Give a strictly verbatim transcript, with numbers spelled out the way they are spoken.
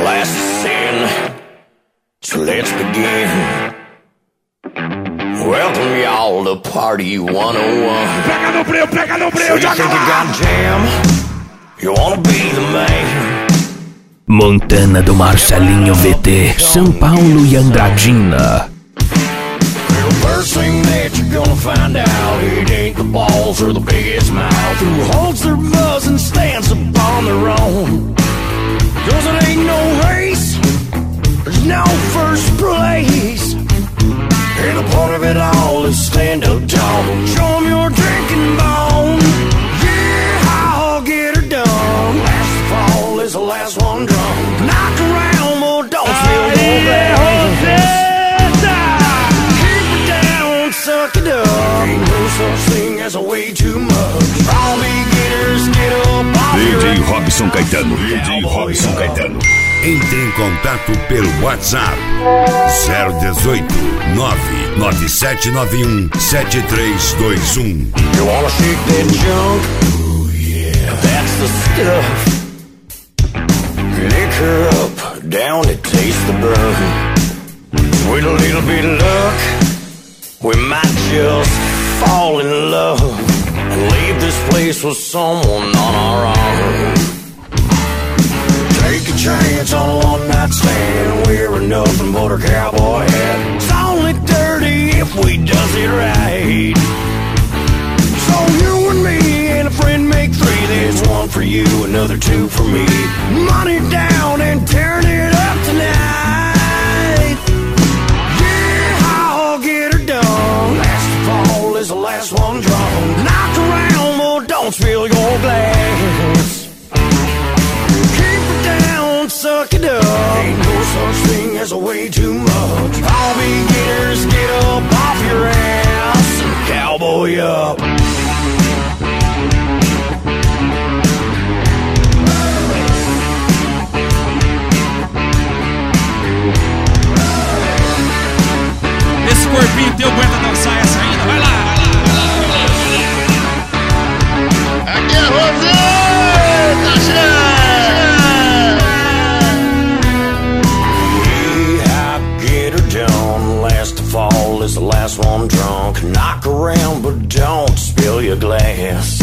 glass of sin. So let's begin. Welcome y'all to Party one oh one. Pega no breu, pega no breu, so you think you got jam? You wanna be the man? Montana do Marcelinho V T, São Paulo e Andradina. First thing that you're gonna find out, it ain't the balls or the biggest mouth who holds their buzz and stands upon their own. Cause it ain't no race, there's no first place. And the point of it all is stand up tall, show 'em your drinking bone. Yeah, I'll get her done. Last fall is the last one drunk. Knock around, but don't spill your glass. Suck it up. Ain't no such thing as a way too much. All beginners get up off D J your Robson Caetano. D J Robson Caetano. Entre em contato pelo WhatsApp zero dezoito, nove nove sete nove um, sete três dois um. You wanna shake that junk? Oh yeah, that's the stuff. Liquor up, down to taste the burn. With a little bit of luck, we might just fall in love and leave this place with someone on our own. Take a chance on a one-night stand, wearing nothing but our cowboy hat. It's only dirty if we does it right. So you and me and a friend make three. There's one for you, another two for me. Money down and tearing it up tonight. Yeah, I'll get her done. Last fall is the last one drunk. Knock around, but don't spill your glass. Keep it down, suck it up. Ain't no such thing as a way too much. All beginners get up off your ass and cowboy up. Esse corpinho teu aguenta dançar essa ainda? Vai lá, vai lá, vai lá, vai lá. Aqui é Roseta, Yeah, I get her done. Last fall is the last one drunk. Knock around, but don't spill your glass.